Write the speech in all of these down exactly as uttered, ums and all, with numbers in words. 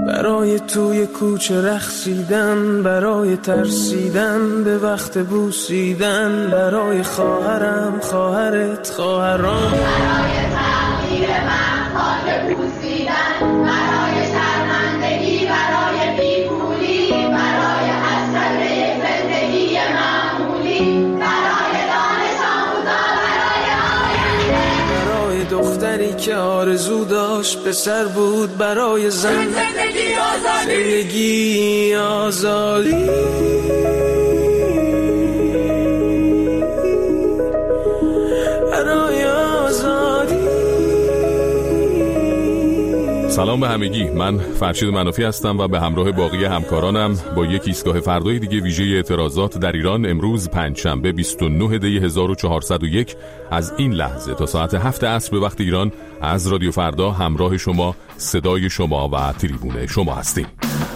برای توی کوچه رقصیدن، برای ترسیدن به وقت بوسیدن، برای خواهرم خواهرت خواهرام، برای تغییر من خاک بوسیدن، برای شرمندگی، برای بیپولی، برای حسرت زندگی معمولی، برای دانش آموزا، برای آینده، برای دختری که آرزو داشت پسر بود، برای زن زندگی آزادی، زندگی آزادی. سلام به همگی، من فرشید منافی هستم و به همراه باقی همکارانم با یک ایستگاه فردای دیگه ویژه اعتراضات در ایران امروز پنجشنبه بیست و نه دی هزار و چهارصد و یک از این لحظه تا ساعت هفت عصر به وقت ایران از رادیو فردا همراه شما، صدای شما و تریبون شما هستیم.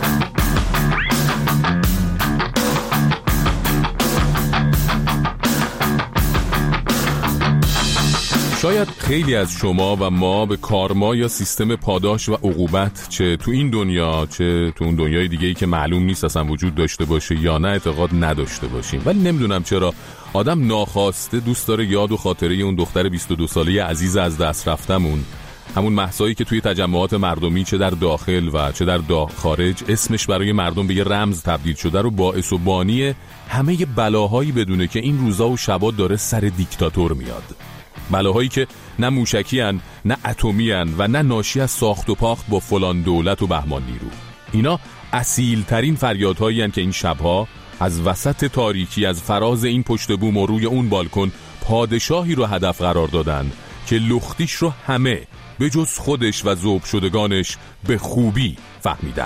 شاید خیلی از شما و ما به کارما یا سیستم پاداش و عقوبت چه تو این دنیا چه تو اون دنیای دیگه‌ای که معلوم نیست اصلا وجود داشته باشه یا نه اعتقاد نداشته باشیم، ولی نمیدونم چرا آدم ناخواسته دوست داره یاد و خاطره اون دختر بیست و دو ساله عزیز از دست رفتمون، همون مهسایی که توی تجمعات مردمی چه در داخل و چه در دا خارج اسمش برای مردم به یه رمز تبدیل شده رو باعث و بانی همه بلاهایی بدونه که این روزا و شبا داره سر دیکتاتور میاد. بلاهایی که نه موشکی هن، نه اتمی هن و نه ناشی از ساخت و پاخت با فلان دولت و بهمان نیرو. اینا اصیل ترین فریادهایی هن که این شبها از وسط تاریکی از فراز این پشت بوم و روی اون بالکن پادشاهی رو هدف قرار دادن که لختیش رو همه به جز خودش و ذوب شدگانش به خوبی فهمیدن.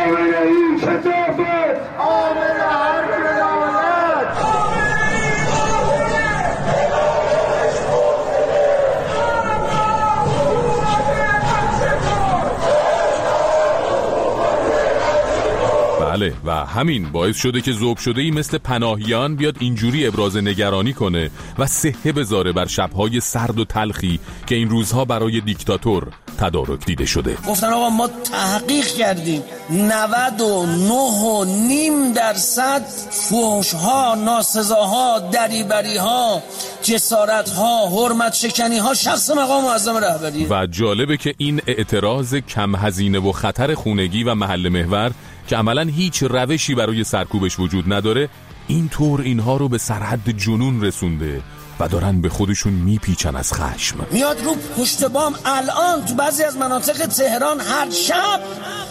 بله و همین باعث شده که ذوب شده‌ای مثل پناهیان بیاد اینجوری ابراز نگرانی کنه و صحه بذاره بر شب‌های سرد و تلخی که این روزها برای دیکتاتور تدارک دیده شده. گفتن آقا ما تحقیق کردیم نود و نه و نیم درصد فحش‌ها، ناسزاها، دریبری‌ها، جسارت‌ها، حرمت شکنی‌ها شخص مقام معظم رهبری. و جالبه که این اعتراض کم هزینه و خطر خونگی و محل محور که عملاً هیچ روشی برای سرکوبش وجود نداره، اینطور اینها رو به سرحد جنون رسونده و دارن به خودشون میپیچن از خشم. میاد رو پشت بام الان تو بعضی از مناطق تهران هر شب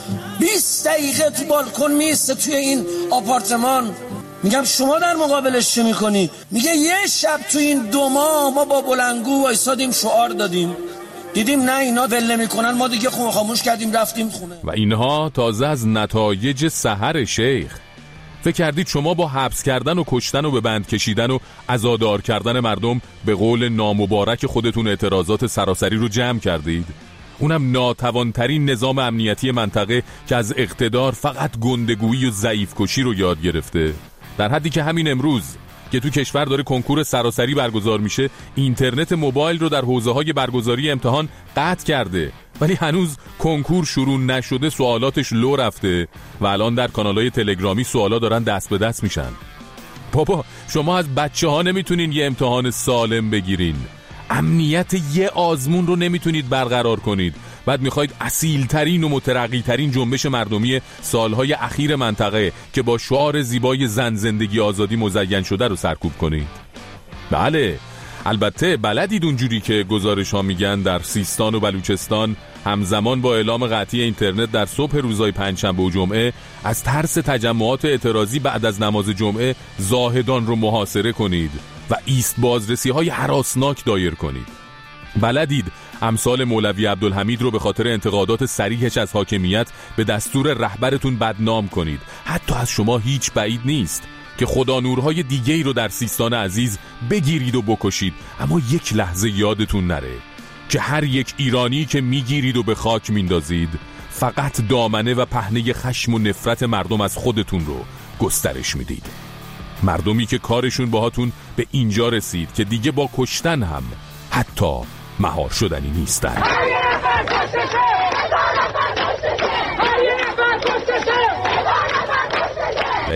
بیست دقیقه تو بالکن میسته توی این آپارتمان. میگم شما در مقابلش چه میکنی؟ میگه یه شب تو این دو ماه ما با بلندگو وایسادیم شعار دادیم، دیدیم نه اینا ول نمی‌کنن، ما دیگه خون خاموش کردیم رفتیم خونه. و اینها تازه از نتایج سحر شیخ. فکر کردید شما با حبس کردن و کشتن و به بند کشیدن و عزادار کردن مردم به قول نامبارک خودتون اعتراضات سراسری رو جمع کردید؟ اونم ناتوانترین نظام امنیتی منطقه که از اقتدار فقط گندگویی و ضعیف کشی رو یاد گرفته، در حدی که همین امروز که تو کشور داره کنکور سراسری برگزار میشه اینترنت موبایل رو در حوزه‌های برگزاری امتحان قطع کرده، ولی هنوز کنکور شروع نشده سوالاتش لو رفته و الان در کانال‌های تلگرامی سوالا دارن دست به دست میشن. بابا شما از بچه‌ها نمیتونین یه امتحان سالم بگیرین، امنیت یه آزمون رو نمیتونید برقرار کنید، بعد میخواید اصیلترین و مترقیترین جنبش مردمی سالهای اخیر منطقه که با شعار زیبای زن زندگی آزادی مزین شده رو سرکوب کنید. بله البته بلدید اونجوری که گزارش ها میگن در سیستان و بلوچستان همزمان با اعلام قطعی اینترنت در صبح روزهای پنجشنبه و جمعه از ترس تجمعات اعتراضی بعد از نماز جمعه زاهدان رو محاصره کنید و ایست بازرسی های هراسناک دایر کنید. بلدید امثال مولوی عبدالحمید رو به خاطر انتقادات صریحش از حاکمیت به دستور رهبرتون بدنام کنید. حتی از شما هیچ بعید نیست که خدا نورهای دیگه‌ای رو در سیستان عزیز بگیرید و بکشید، اما یک لحظه یادتون نره که هر یک ایرانی که میگیرید و به خاک میندازید فقط دامنه و پهنه خشم و نفرت مردم از خودتون رو گسترش میدید. مردمی که کارشون باهاتون به اینجا رسید که دیگه با کشتن هم حتی مهار شدنی نیستن.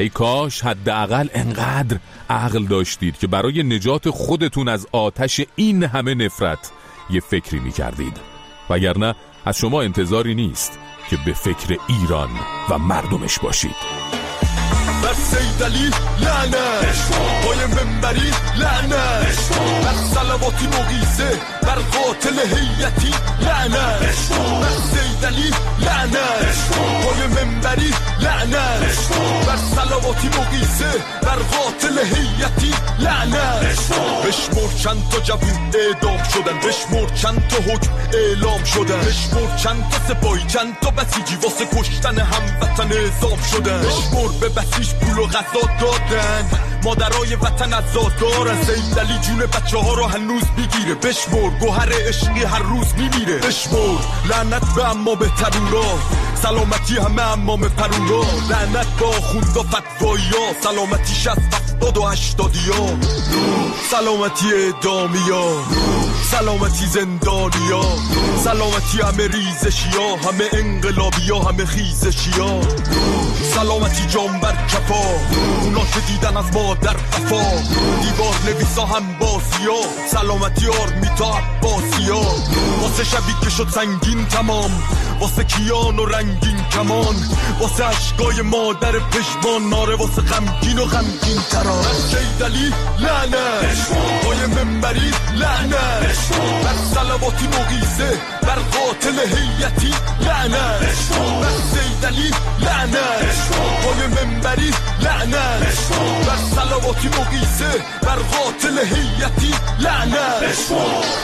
ای کاش حداقل انقدر عقل داشتید که برای نجات خودتون از آتش این همه نفرت یه فکری می‌کردید، وگرنه از شما انتظاری نیست که به فکر ایران و مردمش باشید. بر سیدعلی لعنت، پای منبری لعنت، بر صلواتی مقیسه، بر قاتل هیئتی لعنت، بر سیدعلی لعنت، پای منبری لعنت، بر صلواتی مقیسه، بر قاتل هیئتی لعنت. بشمر چند تا جوون اعدام شدن، بشمر چند تا حکم اعلام شدن، بشمر چند تا سپاهی، چند تا بسیجی واسه کشتن هموطن اعزام شدن، بشمر به بسیج پول و غذا دادن، مادرای وطن عزاد دارن. سیدعلی جون بچه ها رو هنوز بگیره، بشمر گوهر عشقی هر روز میمیره، بشمر لعنت به اما به ترورا، سلامتی همه امام پرورا، لعنت با خوندا فتوایی ها، سلامتی شست هفتاد و هشتادی ها، سلامتی اعدامی ها، سلامتی زندانی ها، سلامتی همه ریزشی ها، همه انقلابی ها، همه خیزشی ها، سلامتی جان بر کفا، اونا که دیدن از مادر وفا، دیوار نویسا هم بازی ها، سلامتی آرمیتا عباسی ها، واسه شبی که شد سنگین تمام، واسه کیان و رنگین کمان، واسه عشقای مادر پشمان، ناره واسه غمگین و غمگین تران. سیدعلی لعنت، پای منبری لعنت، بر صلواتی مقیسه، بر قاتل هیئتی لعنت، بر سیدعلی لعنت، پای منبری لعنت، بر صلواتی مقیسه، بر قاتل هیئتی لعنت.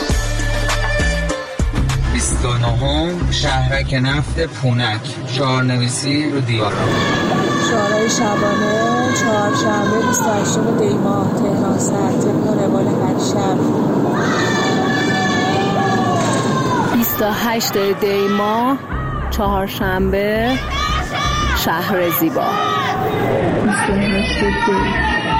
بیست و نهم شهرک نفت پونک، شعارنویسی رو دیوار. شعارهای شبانه چهارشنبه بیست و هشتم دی ماه تهران سر طبق روال هر شب. بیست و هشتم دی ماه چهارشنبه شهر زیبا. بیست و هشتم دی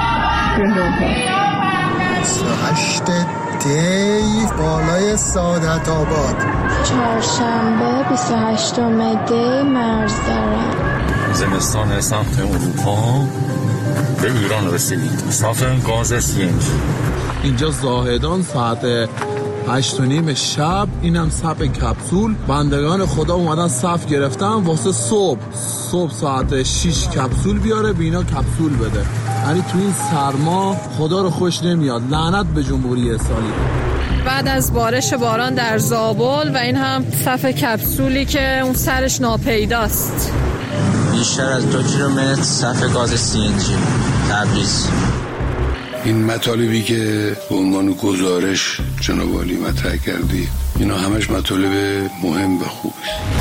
بیست و هشتم دی بالای سعادت آباد. چهارشنبه بیست و هشتم دی مرز دارم. زمستان سمت اروپا به ایران رسیدید. صاف گاز سی ان جی. اینجا زاهدان ساعت هشت و نیم شب، اینم صف کپسول. بندگان خدا اومدن صف گرفتن واسه صبح صبح ساعت شش کپسول بیاره، بینا کپسول بده. یعنی تو این سرما خدا رو خوش نمیاد. لعنت به جمهوری اسلامی. بعد از بارش باران در زابل و این هم صف کپسولی که اون سرش ناپیداست. بیشتر از دو کیلومتر صف گاز سی ان جی تبریز. این مطالبی که به عنوان گزارش جناب عالی مطرح کردی، اینا همش مطالب مهم و خوبه.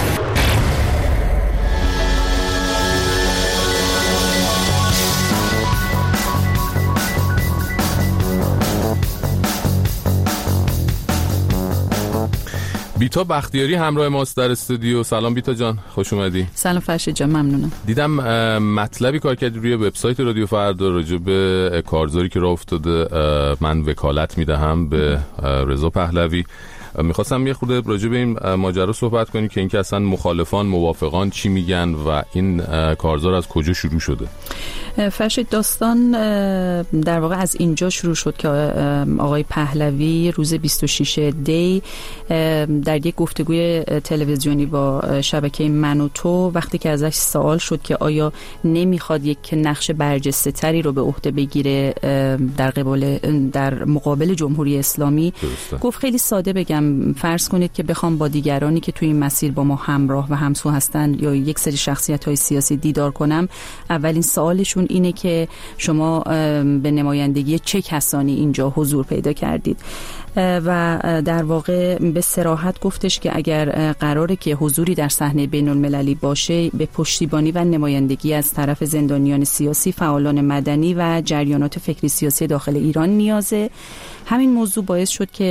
بیتا بختیاری همراه ماست در استودیو. سلام بیتا جان، خوش اومدی. سلام فرشید جان، ممنونم. دیدم مطلبی کار کردی روی وبسایت رادیو فردا راجع به کارزاری که راه افتاده. من وکالت میدهم به رضا پهلوی. میخواستم یه خورده راجع به این ماجرا صحبت کنی که اینکه اصلا مخالفان موافقان چی میگن و این کارزار از کجا شروع شده. فرشید، داستان در واقع از اینجا شروع شد که آقای پهلوی روز بیست و ششم دی در یک گفتگوی تلویزیونی با شبکه من و تو، وقتی که ازش سوال شد که آیا نمیخواد یک نقش برجسته تری رو به عهده بگیره در قبال در مقابل جمهوری اسلامی، درسته. گفت خیلی ساده بگم، فرض کنید که بخوام با دیگرانی که توی این مسیر با ما همراه و همسو هستن یا یک سری شخصیت‌های سیاسی دیدار کنم، اولین سوالشون اینه که شما به نمایندگی چه کسانی اینجا حضور پیدا کردید و در واقع به صراحت گفتش که اگر قراره که حضوری در صحنه بین المللی باشه، به پشتیبانی و نمایندگی از طرف زندانیان سیاسی، فعالان مدنی و جریانات فکری سیاسی داخل ایران نیازه. همین موضوع باعث شد که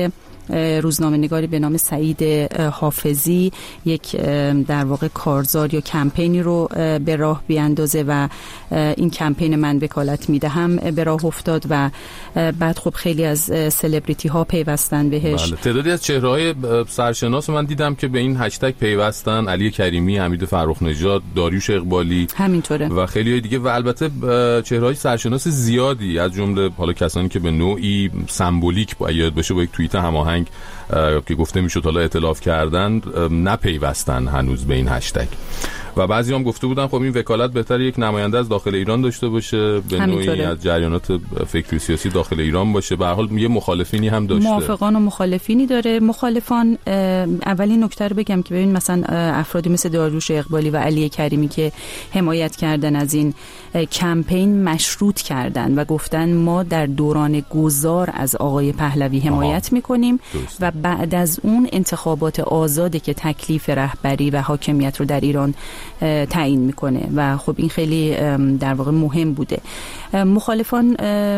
روزنامه‌نگاری به نام سعید حافظی یک در واقع کارزار یا کمپینی رو به راه بیاندازه و این کمپین من وکالت میدهم به راه افتاد و بعد خب خیلی از سلبریتی ها پیوستن بهش. بله. تعدادی از چهره‌های سرشناس من دیدم که به این هشتگ پیوستن، علی کریمی، حمید فرخ نژاد، داریوش اقبالی همینطوره و خیلی دیگه و البته چهره‌های سرشناس زیادی از جمله حالا کسانی که به نوعی سمبولیک باید بشه با یک توییت هماهنگ که گفته میشد حالا ائتلاف کردن نپیوستن هنوز به این هشتگ و بعضی هم گفته بودن خب این وکالت بهتره یک نماینده از داخل ایران داشته باشه، به نوعی از جریانات فکری سیاسی داخل ایران باشه. به هر حال یه مخالفینی هم داشته، موافقان و مخالفینی داره. مخالفان اولین نکته رو بگم که ببین مثلا افرادی مثل داریوش اقبالی و علی کریمی که حمایت کردن از این کمپین مشروط کردن و گفتن ما در دوران گذار از آقای پهلوی حمایت میکنیم و بعد از اون انتخابات آزاده که تکلیف رهبری و حاکمیت رو در ایران تعیین میکنه و خب این خیلی در واقع مهم بوده. مخالفان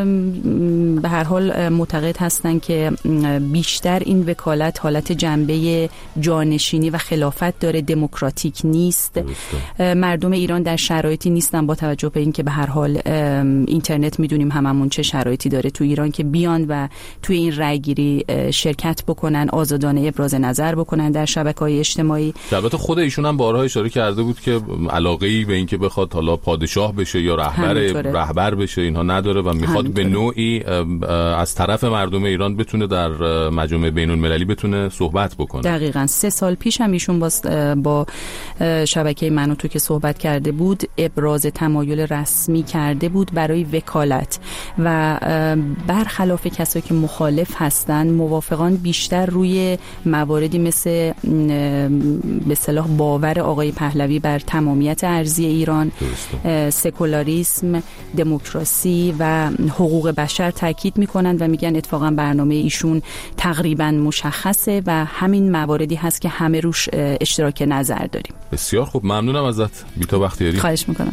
به هر حال معتقد هستن که بیشتر این وکالت حالت جنبه جانشینی و خلافت داره، دموکراتیک نیست. مردم ایران در شرایطی نیستن با توجه به اینکه به هر حال اینترنت میدونیم هممون چه شرایطی داره تو ایران که بیان و توی این رأی گیری شرکت بکنن، آزادانه ابراز نظر بکنن در شبکه‌های اجتماعی. البته خود ایشون هم بارها اشاره کرده بود که علاقه‌ای به اینکه بخواد حالا پادشاه بشه یا رهبر رهبر بشه اینها نداره و میخواد به نوعی از طرف مردم ایران بتونه در مجامع بین‌المللی بتونه صحبت بکنه. دقیقاً سه سال پیش هم ایشون با با شبکه من و تو که صحبت کرده بود ابراز تمایل رسمی کرده بود برای وکالت و برخلاف کسایی که مخالف هستن، موافقان بیشتر روی مواردی مثل به اصطلاح باور آقای پهلوی بر تمامیت ارضی ایران، سکولاریسم، دموکراسی و حقوق بشر تاکید میکنن و میگن اتفاقا برنامه ایشون تقریبا مشخصه و همین مواردی هست که همه روش اشتراک نظر داریم. بسیار خوب، ممنونم ازت بیتا بختیاری. خواهش میکنم.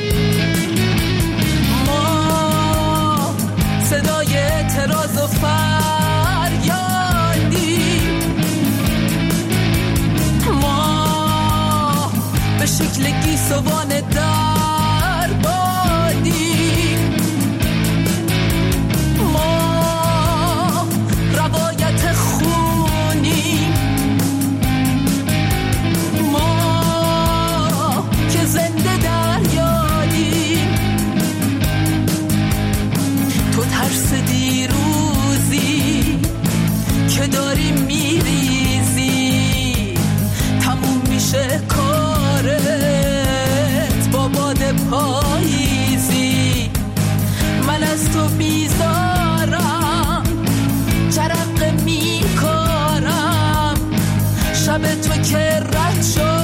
ما صدای اعتراض و فریادی، ما به شکل گیسوان در بادی، ما روایت خونی، ما که زنده دریادیم، تو ترس دیروزی که داری میریزی، تموم میشه کارت با باد پاییزی، من از تو بیزارم، جرقه میکارم، شب تو که رد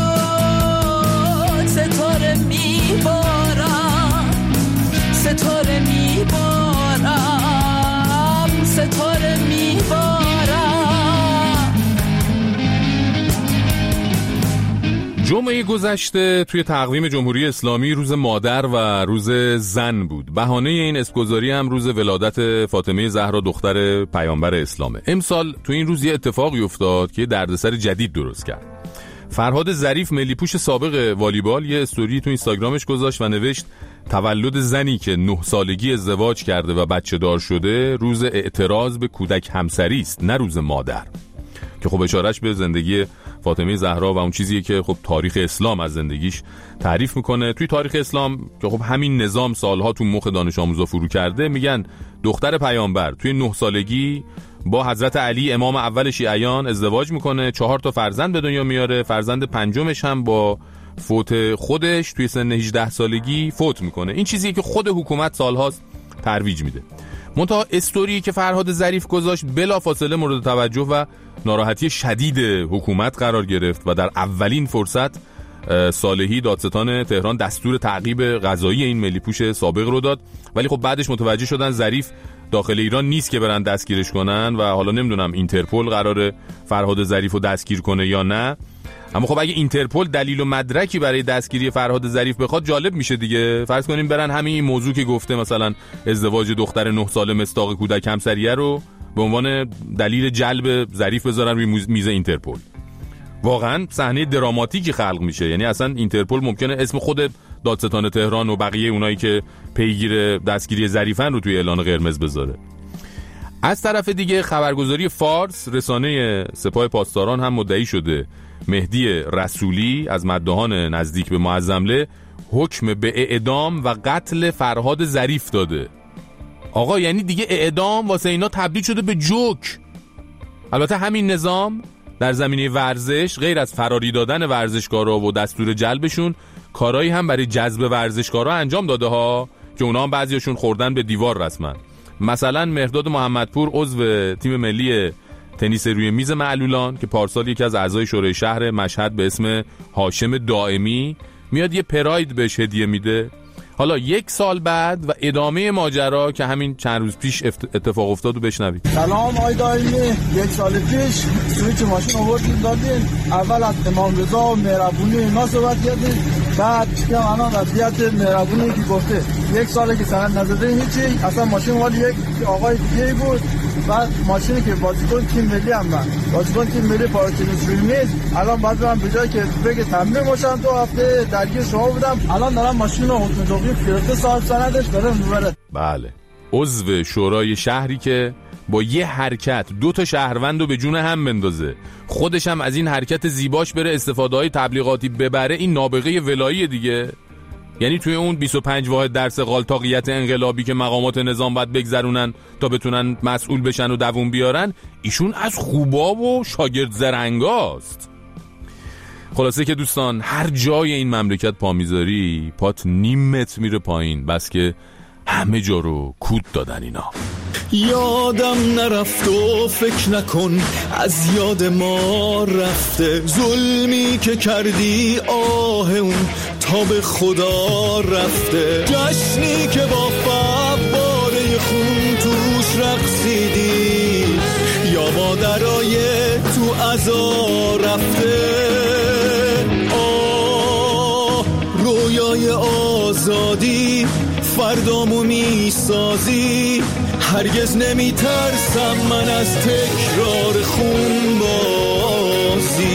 شد ستاره میبارم، ستاره میبارم، ستاره میبارم. جمعه گذشته توی تقویم جمهوری اسلامی روز مادر و روز زن بود. بهانه این اسمگذاری هم روز ولادت فاطمه زهرا دختر پیامبر اسلامه. امسال تو این روز یه اتفاقی افتاد که دردسر جدید درست کرد. فرهاد ظریف ملیپوش سابق والیبال یه استوری تو اینستاگرامش گذاشت و نوشت تولد زنی که نه سالگی ازدواج کرده و بچه دار شده روز اعتراض به کودک همسری است، نه روز مادر، که خب اشارهش به زندگی فاطمه زهرا و اون چیزیه که خب تاریخ اسلام از زندگیش تعریف میکنه. توی تاریخ اسلام که خب همین نظام سالها تو مخ دانش آموزا فرو کرده، میگن دختر پیامبر توی نه سالگی با حضرت علی امام اول شیعیان ازدواج میکنه، چهار تا فرزند به دنیا میاره، فرزند پنجمش هم با فوت خودش توی سن هجده سالگی فوت میکنه. این چیزیه که خود حکومت سالهاست ترویج میده. منتها استوری که فرهاد ظریف گذاشت بلافاصله مورد توجه و ناراحتی شدید حکومت قرار گرفت و در اولین فرصت صالحی دادستان تهران دستور تعقیب قضایی این ملیپوش سابق رو داد، ولی خب بعدش متوجه شدن ظریف داخل ایران نیست که برن دستگیرش کنن و حالا نمیدونم اینترپل قراره فرهاد ظریف رو دستگیر کنه یا نه. اما خب اگه اینترپل دلیل و مدرکی برای دستگیری فرهاد ظریف بخواد جالب میشه دیگه. فرض کنیم برن همین این موضوع که گفته مثلا ازدواج دختر نه ساله مصداق کودک همسریه رو به عنوان دلیل جلب ظریف بذارن روی میز اینترپل. واقعا صحنه دراماتیکی خلق میشه. یعنی اصلا اینترپل ممکنه اسم خود دادستان تهران و بقیه اونایی که پیگیر دستگیری ظریفن رو توی اعلان قرمز بذاره. از طرف دیگه خبرگزاری فارس، رسانه سپاه پاسداران، هم مدعی شده مهدی رسولی از مداحان نزدیک به معظمله حکم به اعدام و قتل فرهاد ظریف داده. آقا یعنی دیگه اعدام واسه اینا تبدیل شده به جوک. البته همین نظام در زمینه ورزش غیر از فراری دادن ورزشکارا و دستور جلبشون، کارایی هم برای جذب ورزشکارا انجام داده ها که اونا هم بعضیاشون خوردن به دیوار رسما. مثلا مهرداد محمدپور عضو تیم ملی تنیس روی میز معلولان که پارسال یکی از اعضای شورای شهر مشهد به اسم هاشم دائمی میاد یه پراید بهش هدیه میده. حالا یک سال بعد و ادامه ماجرا که همین چند روز پیش اتفاق افتاد و بشنوید. سلام آقای دائمی، یک سال پیش سویچ ماشین آوردین دادین، اول از امام رضا و مهربونی اینا صحبت کردین، بعد که الان وضعیت مهربونی که گفته یک ساله که سند نزده هیچی، اصلا ماشین مال یک آقای دیگه بود. بعد ماشینی که بازیکن تیم ملی هم من بازیکن تیم ملی پاراتنیس روی میز، الان بعد برم به جای که بگه تمرین باشم دو هفته درگیر شما بودم، الان دارم ماشین رو اتومبیل گرفته صاحب سندش داره میبره. بله، عضو شورای شهری که با یه حرکت دو تا شهروندو به جون هم بندازه، خودش هم از این حرکت زیباش بره استفاده‌های تبلیغاتی ببره، این نابغه ولایی دیگه. یعنی توی اون بیست و پنج واحد درس قالتاقیت انقلابی که مقامات نظام باید بگذرونن تا بتونن مسئول بشن و دووم بیارن، ایشون از خوبا و شاگرد زرنگاست. خلاصه که دوستان، هر جای این مملکت پا میذاری پات نیم متر میره پایین، بس که همه جا رو کود دادن اینا. یادم نرفت و فکر نکن از یاد ما رفته، ظلمی که کردی آه اون تا به خدا رفته، جشنی که با فواره خون توش رقصیدی، یا مادرای تو عزا رفته. آه رویای آزادی فردامو میسازی، هرگز نمیترسم من از تکرار خون بازی.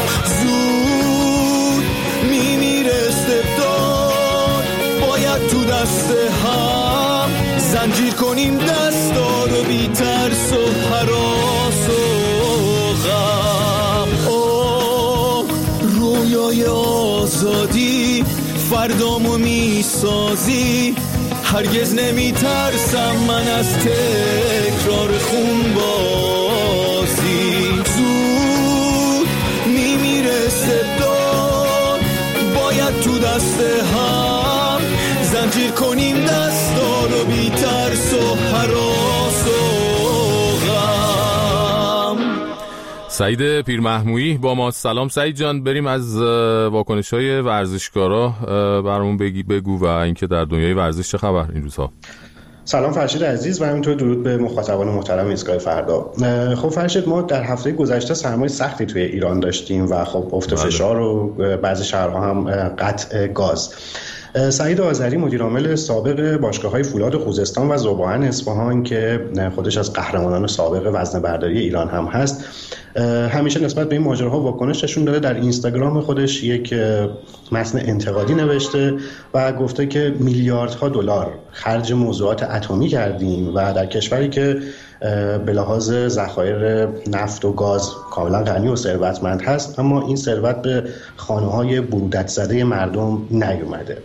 زود میمیره استبداد، باید تو دست هم زنجیر کنیم دستا رو، بی ترس و هراس و غم. آه رویای آزادی فردامو میسازی، هرگز نمیترسم من از تکرار خون بازی. زود میمیره استبداد، باید تو دست هم زنجیر کنیم دستا رو، بی ترس و هراس و غم. سعید پیرمحمویی با ما. سلام سعید جان، بریم از واکنش‌های ورزشکارا برامون بگی بگو و اینکه در دنیای ورزش چه خبر این روزها. سلام فرشید عزیز و همینطور درود به مخاطبان محترم ایستگاه فردا. خب فرشید، ما در هفته گذشته سرمای سختی توی ایران داشتیم و خب افت فشار و بعضی شهرها هم قطع گاز. سعید آذری مدیرعامل سابق باشگاه‌های فولاد خوزستان و ذوباهن اصفهان که خودش از قهرمانان سابق وزنه برداری ایران هم هست، همیشه نسبت به این ماجراها واکنش نشون داده. در اینستاگرام خودش یک متن انتقادی نوشته و گفته که میلیاردها دلار خرج موضوعات اتمی کردیم و در کشوری که به لحاظ ذخایر نفت و گاز کاملا غنی و ثروتمند هست، اما این ثروت به خانه‌های برودت زده مردم نیومده.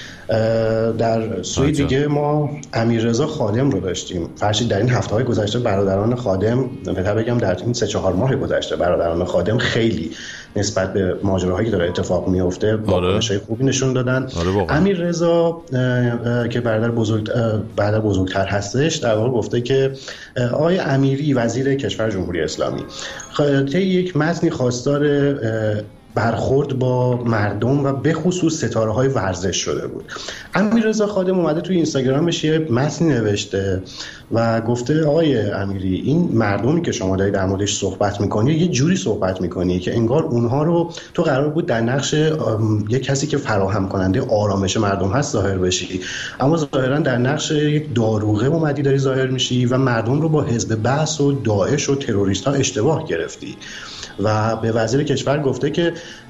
در سوی دیگه ما امیررضا خادم رو داشتیم. فرشید، در این هفته‌های گذشته برادران خادم، بهتر بگم در این سه چهار ماه گذشته، برادران خادم خیلی نسبت به ماجراهایی که داره اتفاق میفته واکنش‌های خوبی نشون دادن. امیررضا که برادر بزرگ برادر بزرگتر هستش، در واقع گفته که آقای امیری وزیر کشور جمهوری اسلامی طی یک متنی خواستار برخورد با مردم و به خصوص ستاره‌های ورزش شده بود. امیررضا خادم اومده توی اینستاگرامش یه متنی نوشته و گفته آقای امیری، این مردمی که شما داری در موردش صحبت میکنی یه جوری صحبت میکنی که انگار اونها رو تو قرار بود در نقش یه کسی که فراهم کننده آرامش مردم هست ظاهر بشی، اما ظاهرا در نقش یک داروغه اومدی داری ظاهر میشی و مردم رو با حزب بعث و داعش و تروریست ها اشتباه گرفتی. و به وزیر کشور گفته که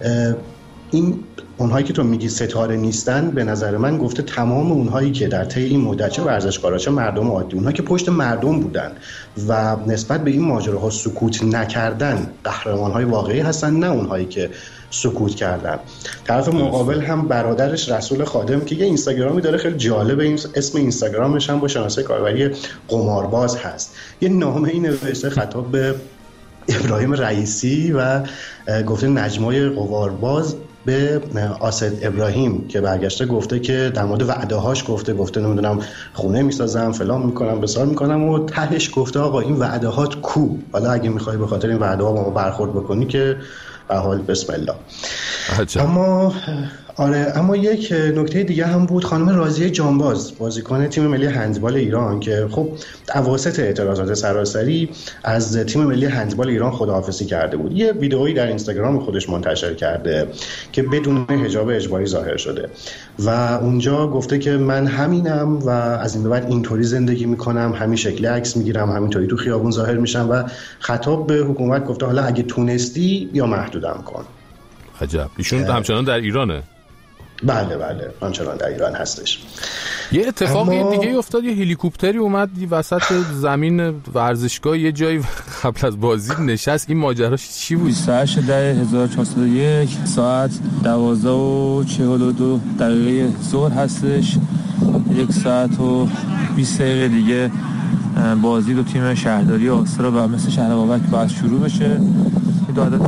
این اونهایی که تو میگی ستاره نیستن، به نظر من گفته تمام اونهایی که در طی این مدت چه ورزشکارا چه مردم عادی، اونهایی که پشت مردم بودن و نسبت به این ماجراها سکوت نکردن قهرمان‌های واقعی هستن، نه اونهایی که سکوت کردن. طرف مقابل هم برادرش رسول خادم که یه اینستاگرامی داره خیلی جالبه، اسم اینستاگرامش هم با شناسه کاربری قمارباز هست، یه نامه این نوشته خطاب به ابراهیم رئیسی و گفته نجمای قمارباز به آسد ابراهیم که برگشته گفته که در مورد وعده هاش گفته گفته نمیدونم خونه میسازم فلان میکنم بسار میکنم و تهش گفته آقا این وعده هات کو، حالا اگه میخوای به خاطر این وعده ها با ما برخورد بکنی که به حال بسم الله. عجب. اما آره اما یک نکته دیگه هم بود، خانم راضیه جانباز بازیکن تیم ملی هندبال ایران که خب اواسط اعتراضات سراسری از تیم ملی هندبال ایران خداحافظی کرده بود. یه ویدئویی در اینستاگرام خودش منتشر کرده که بدون حجاب اجباری ظاهر شده و اونجا گفته که من همینم و از این به بعد اینطوری زندگی میکنم، همین شکلی عکس میگیرم، همینطوری تو خیابون ظاهر میشم و خطاب به حکومت گفته حالا اگه تونستی یا محدودم کن. عجب. ایشون همچنان در ایرانه؟ بله بله همچنان در ایران هستش. یه اتفاقی اما... دیگه افتاد، یه هلیکوپتری اومد وسط زمین ورزشگاه یه جایی قبل از بازی نشست. این ماجراش چی بود؟ بیست و هشت ده هزار و چهارصد و یک ساعت دوازده و چهل و دو دقیقه ظهر هستش. یک ساعت و بیست دقیقه دیگه بازی دو تیم شهرداری آسترا و مثل شهر بابک باید شروع بشه. دو عدد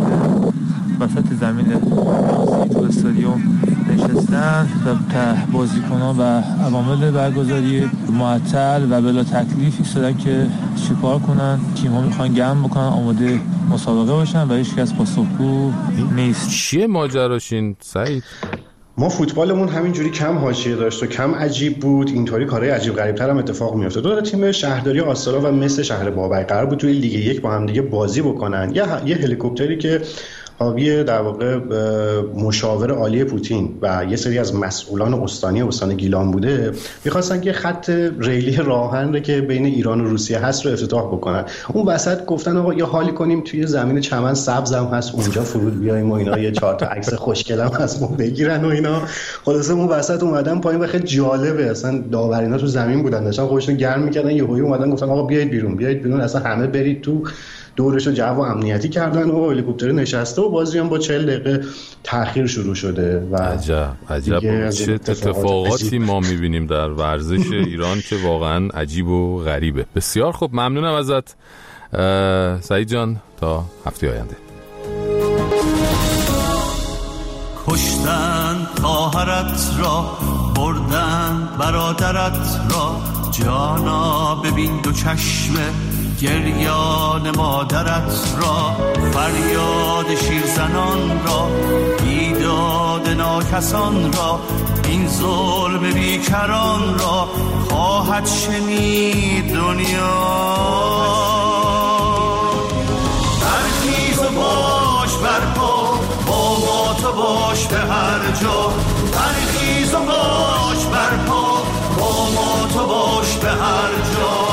وسط زمین بازی تو استادیوم نشستن و بازیکنان و عوامل برگزاری معطل و بلا تکلیف ایستادن که چیکار کنن. تیم‌ها میخوان گرم بکنن آماده مسابقه باشن و هیچ کس پاسخگو نیست. چیه ماجراشین سعید؟ ما فوتبالمون همینجوری کم حاشیه داشت و کم عجیب بود، اینطوری کارهای عجیب غریب‌تر هم اتفاق می‌افتاد. دو تا تیم شهرداری آسترا و مثل شهر بابک قرار بود توی لیگ یک با هم دیگه بازی بکنن. یه یه هلیکوپتری که حاوی در واقع مشاور عالی پوتین و یه سری از مسئولان استانی استان گیلان بوده می‌خواستن که خط ریلی راهن که بین ایران و روسیه هست رو افتتاح بکنن. اون وسط گفتن آقا یه حالی کنیم توی زمین چمن سبزم هست اونجا فرود بیایم و اینا، یه چهار تا عکس خوشگلم از ما بگیرن و اینا. خلاصه اون وسط اومدن پایین و خیلی جالبه، اصلا داورینا تو زمین بودن داشتن خودشون گرم می‌کردن، یهویی اومدن گفتن آقا بیاید بیرون بیاید بیرون، اصلا همه برید تو. دورشو جو امنیتی کردن و هلیکوپتر نشسته و بازی هم با چهل دقیقه تأخیر شروع شده. و عجب عجب چه اتفاقاتی ما میبینیم در ورزش ایران که واقعا عجیب و غریبه. بسیار خوب، ممنونم ازت سعید جان، تا هفته آینده. کشتن خواهرت را، بردن برادرت را، جانا ببین دو چشم گریان مادرت را، فریاد شیرزنان را، بیداد ناکسان را، این ظلم بیکران را خواهد شنید دنیا. برخیز و باش برپا، با ما تو باش به هر جا. برخیز و باش برپا، با ما تو باش به هر جا.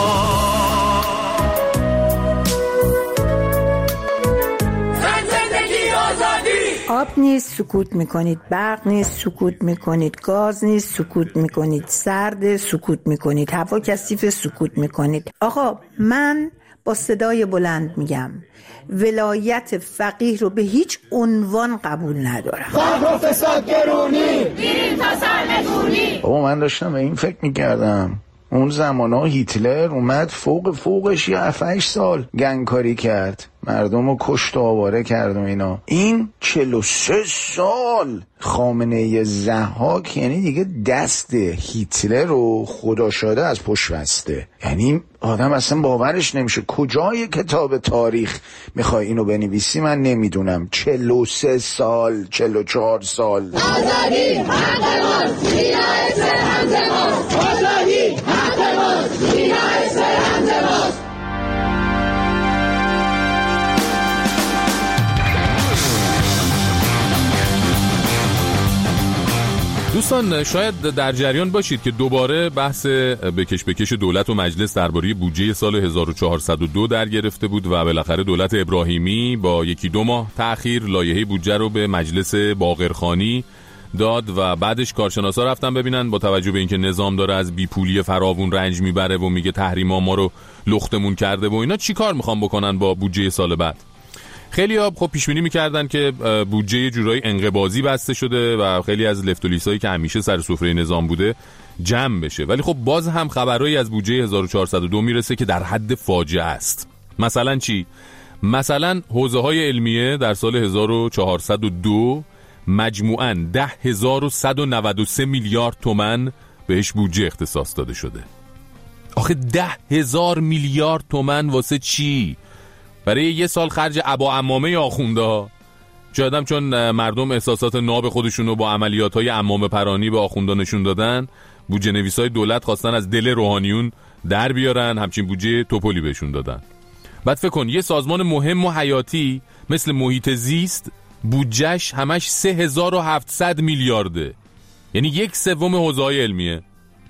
آب نیست سکوت میکنید، برق نیست سکوت میکنید، گاز نیست سکوت میکنید، سرد سکوت میکنید، هوا کثیف سکوت میکنید. آقا من با صدای بلند میگم ولایت فقیه رو به هیچ عنوان قبول ندارم. فقر و فساد گرونی، بیرین تا سرنگونی. بابا من داشتم به این فکر میکردم اون زمانا هیتلر اومد فوق فوقش یه هفت هشت سال گنگکاری کرد، مردم رو کشت و آواره کرد و اینا. این چهل و سه سال خامنه‌ای ضحاک، یعنی دیگه دست هیتلر رو خدا شده از پشت بسته. یعنی آدم اصلا باورش نمیشه. کجای کتاب تاریخ میخوای اینو بنویسی من نمیدونم. چهل و سه سال، چهل و چهار سال. آزادی حق ماست، سینه سرهنز ماست. آزادی حق ماست، سینه سرهنز ماست. دوستان شاید در جریان باشید که دوباره بحث بکش بکش دولت و مجلس درباره بودجه سال هزار و چهارصد و دو در گرفته بود و بالاخره دولت ابراهیمی با یکی دو ماه تأخیر لایحه بودجه رو به مجلس باقرخانی داد و بعدش کارشناسا رفتن ببینن با توجه به اینکه نظام داره از بیپولی فراوون رنج میبره و میگه تحریما ما رو لختمون کرده و اینا، چی کار میخوان بکنن با بودجه سال بعد. خیلی ها خب پیش بینی می‌کردن که بودجه جورایی انقباضی بسته شده و خیلی از لفت و لیسایی که همیشه سر سفره نظام بوده جمع بشه، ولی خب باز هم خبرایی از بودجه هزار و چهارصد و دو میرسه که در حد فاجعه است. مثلا چی؟ مثلا حوزه‌های علمیه در سال هزار و چهارصد و دو مجموعاً ده هزار و صد و نود و سه میلیارد تومان بهش بودجه اختصاص داده شده. آخه ده هزار میلیارد تومان واسه چی؟ برای یه سال خرج ابا عمامه آخونده ها. شایدم چون مردم احساسات ناب خودشونو با عملیات‌های عمامه پرانی به آخونده نشون دادن، بودجه نویسای دولت خواستن از دل روحانیون در بیارن، همچین بودجه توپولی بهشون دادن. بعد فکر کن یه سازمان مهم و حیاتی مثل محیط زیست بودجهش همش سه هزار و هفتصد میلیارده، یعنی یک سوم حوزه‌های علمیه.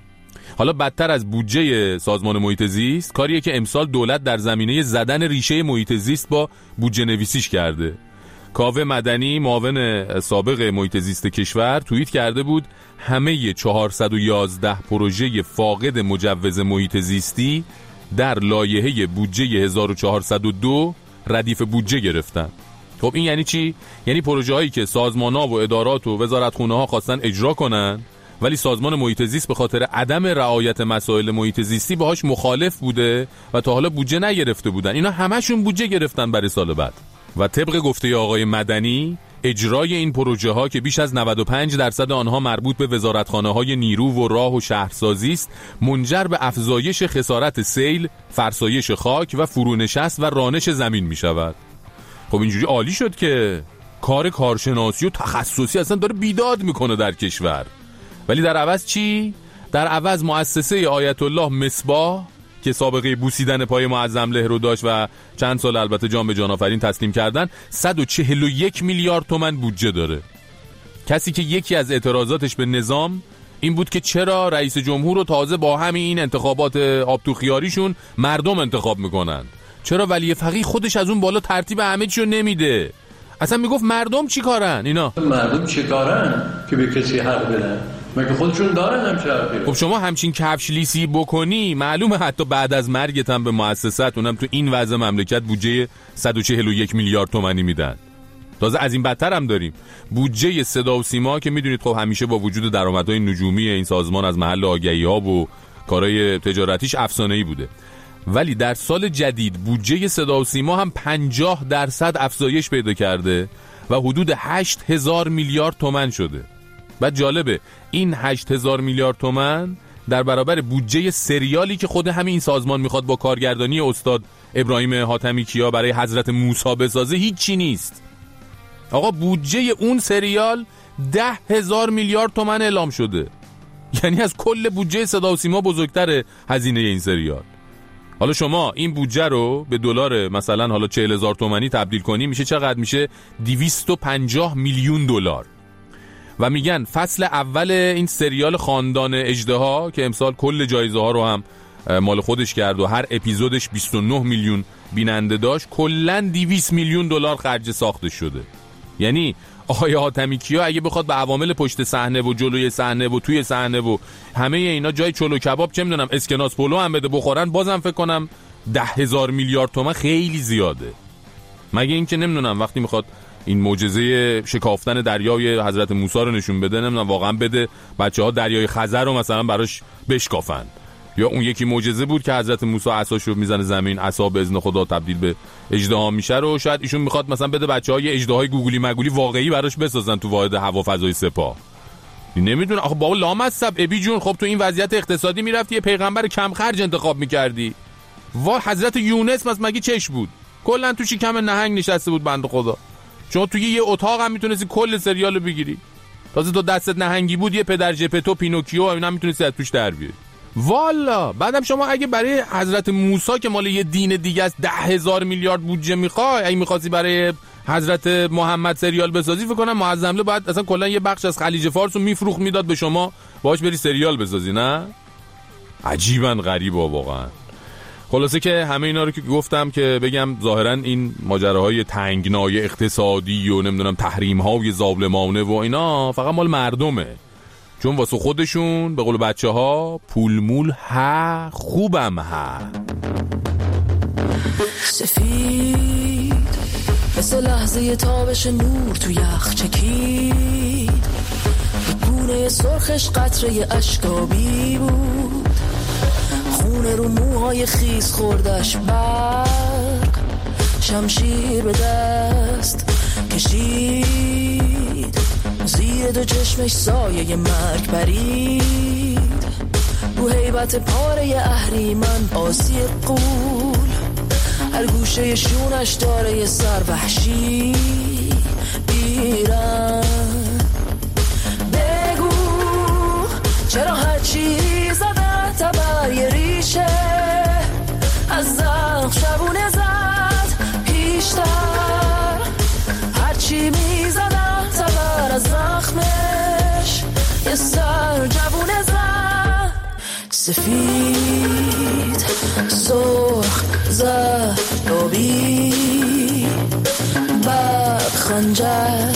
حالا بدتر از بودجه سازمان محیط زیست کاریه که امسال دولت در زمینه زدن ریشه محیط زیست با بودجه نویسیش کرده. کاوه مدنی معاون سابق محیط زیست کشور توییت کرده بود همه چهارصد و یازده پروژه فاقد مجوز محیط زیستی در لایحه بودجه هزار و چهارصد و دو ردیف بودجه گرفتن. خب این یعنی چی؟ یعنی پروژه هایی که سازمان‌ها و ادارات و وزارتخونه‌ها خواستن اجرا کنن ولی سازمان محیط زیست به خاطر عدم رعایت مسائل محیط زیستی باهاش مخالف بوده و تا حالا بودجه نگرفته بودن. اینا همشون بودجه گرفتن برای سال بعد. و طبق گفته آقای مدنی اجرای این پروژه ها که بیش از نود و پنج درصد آنها مربوط به وزارتخانه های نیرو و راه و شهرسازی است، منجر به افزایش خسارت سیل، فرسایش خاک و فرونشست و رانش زمین می شود. خب اینجوری عالی شد که کار کارشناسی و تخصصی اصلا داره بیداد میکنه در کشور. ولی در عوض چی؟ در عوض مؤسسه آیت الله مصباح که سابقه بوسیدن پای معظم له رو داشت و چند سال البته جان به جان آفرین تسلیم کردن، صد و چهل و یک میلیارد تومان بودجه داره. کسی که یکی از اعتراضاتش به نظام این بود که چرا رئیس جمهور رو تازه با همین این انتخابات آب تو خیاریشون مردم انتخاب میکنن، چرا ولی فقیه خودش از اون بالا ترتیب همه چیو نمیده. اصلا میگفت مردم چی کارن اینا؟ مردم چی کارن که به کسی حق بدن؟ مگه خودشون دارن همچه حقی؟ خب شما همچین کفش لیسی بکنی معلومه حتی بعد از مرگت هم به مؤسسات اونم تو این وضع مملکت بودجه صد و چهل و یک میلیارد تومانی میدن. تازه از این بدتر هم داریم بودجه صدا و سیما که میدونید خب همیشه با وجود درآمدهای نجومی این سازمان از محل آگهی‌ها و کارهای تجارتیش افسانه‌ای بوده، ولی در سال جدید بودجه صدا و سیما هم پنجاه درصد افزایش پیدا کرده و حدود هشت هزار میلیارد تومان شده. بعد جالبه این هشت هزار میلیارد تومان در برابر بودجه سریالی که خود همین سازمان میخواد با کارگردانی استاد ابراهیم حاتمی کیا برای حضرت موسی بسازه هیچی نیست. آقا بودجه اون سریال ده هزار میلیارد تومان اعلام شده، یعنی از کل بودجه صدا و سیما بزرگتره هزینه این سریال. حالا شما این بودجه رو به دلار مثلا حالا چهل هزار تومانی تبدیل کنی میشه چقدر؟ میشه دویست و پنجاه میلیون دلار. و میگن فصل اول این سریال خاندان اژدها که امسال کل جایزه ها رو هم مال خودش کرد و هر اپیزودش بیست و نه میلیون بیننده داشت، کلاً دویست میلیون دلار خرج ساختش شده. یعنی آقای حاتمی کیا اگه بخواد به عوامل پشت صحنه و جلوی صحنه و توی صحنه و همه اینا جای چلو کباب چه میدونم اسکناس پلو هم بده بخورن، بازم فکر کنم ده هزار میلیارد تومان خیلی زیاده. مگه این که نمیدونم وقتی میخواد این معجزه شکافتن دریای حضرت موسی رو نشون بده، نمیدونم واقعا بده بچه‌ها دریای خزر رو مثلا براش بشکافن. یا اون یکی معجزه بود که حضرت موسی عصاشو میزنه زمین، عصا به اذن خدا تبدیل به اژدها میشه رو شاید ایشون میخواد مثلا بده بچه‌ها یه اژدهای گوگلی مگولی واقعی براش بسازن تو واحد هوافضای سپاه. نمیدونه آخه بابا لامصب ابی جون، خب تو این وضعیت اقتصادی میرفتی یه پیغمبر کم خرج انتخاب میکردی. وا حضرت یونس مس مگه چش بود؟ کلا تو شکم نهنگ نشسته بود بنده خدا. شما توی یه اتاق هم میتونستی کل سریال رو بگیری. تازه تو دستت نهنگی بود یه پدر ژپتو پینوکیو اینا میتونستی از توش در بیاری. والا بعدم شما اگه برای حضرت موسی که مال یه دین دیگه است ده هزار میلیارد بودجه میخوای، اگه میخواستی برای حضرت محمد سریال بسازی فکر کنم معظمله باید اصلا کلا یه بخش از خلیج فارس رو میفروخت میداد به شما باهاش بری سریال بسازی. نه عجیبا غریبه واقعا. خلاصه که همه اینا رو که گفتم که بگم ظاهرا این ماجراهای تنگنای اقتصادی و نمیدونم تحریم‌های ظالمانه و اینا فقط مال مردمه، چون واسه خودشون به قول بچه‌ها پول مول ها خوبم ها. سفید مثل لحظه تابش نور تو یخ چکید، گونه سرخش قطره اشکابی بود، خونه رو موهای خیس خوردش برق، شمشیر به دست کشید، زیر دو چشمش سایه مرگ برید، رو هیبت پاره اهریمن آسی قول، هر گوشه شونش داره یه سر وحشی بیرن. بگو چرا هرچی زدن تبر یه ریشه از زخم شبونه زد پیشتر، هرچی میزدن تبر از زخمش یه سر جوونه زد. سفید سرخ زد آبی بعد خنجر،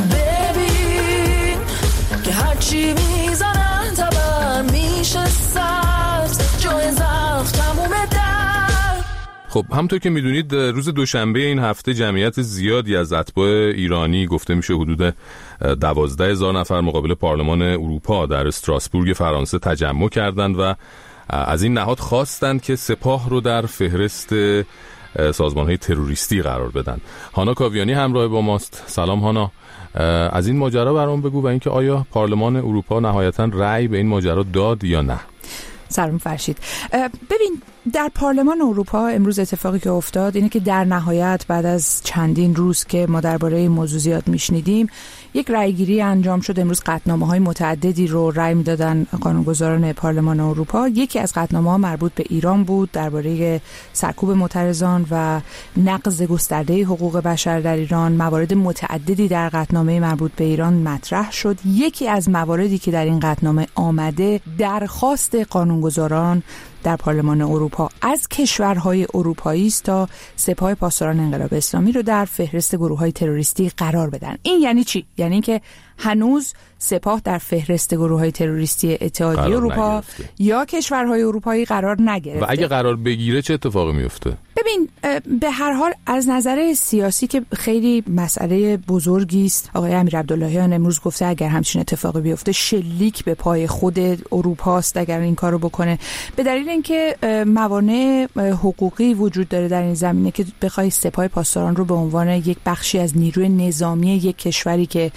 ببین که هرچی میزنن تبر میشه سبز جای زخم تموم در. خب همونطور که میدونید روز دوشنبه این هفته جمعیت زیادی از اتباع ایرانی گفته میشه حدود دوازده هزار نفر مقابل پارلمان اروپا در استراسبورگ فرانسه تجمع کردند و از این نهاد خواستند که سپاه رو در فهرست سازمان‌های تروریستی قرار بدن. هانا کاویانی همراه با ماست. سلام هانا، از این ماجرا برام بگو و اینکه آیا پارلمان اروپا نهایتاً رأی به این ماجرا داد یا نه؟ سلام فرشید. ببین در پارلمان اروپا امروز اتفاقی که افتاد اینه که در نهایت بعد از چندین روز که ما درباره این موضوع زیاد میشنیدیم یک رأیگیری انجام شد. امروز قطعنامه‌های متعددی رو رأی میدادن قانونگذاران پارلمان اروپا. یکی از قطعنامه‌ها مربوط به ایران بود درباره سرکوب معترضان و نقض گسترده حقوق بشر در ایران. موارد متعددی در قطعنامه مربوط به ایران مطرح شد. یکی از مواردی که در این قطعنامه آمده درخواست قانونگذاران در پارلمان اروپا از کشورهای اروپایی است تا سپاه پاسداران انقلاب اسلامی رو در فهرست گروه‌های تروریستی قرار بدن. این یعنی چی؟ یعنی که هنوز سپاه در فهرست گروه‌های تروریستی اتحادیه اروپا نگرفته. یا کشورهای اروپایی قرار نگرفته. و اگه قرار بگیره چه اتفاقی میفته؟ ببین به هر حال از نظر سیاسی که خیلی مسئله بزرگی است، آقای امیر عبداللهیان امروز گفته اگر همچین اتفاقی بیفته شلیک به پای خود اروپا است اگر این کارو بکنه، به دلیل اینکه موانع حقوقی وجود داره در این زمینه که بخوای سپاه پاسداران رو به عنوان یک بخشی از نیروی نظامی یک کشوری که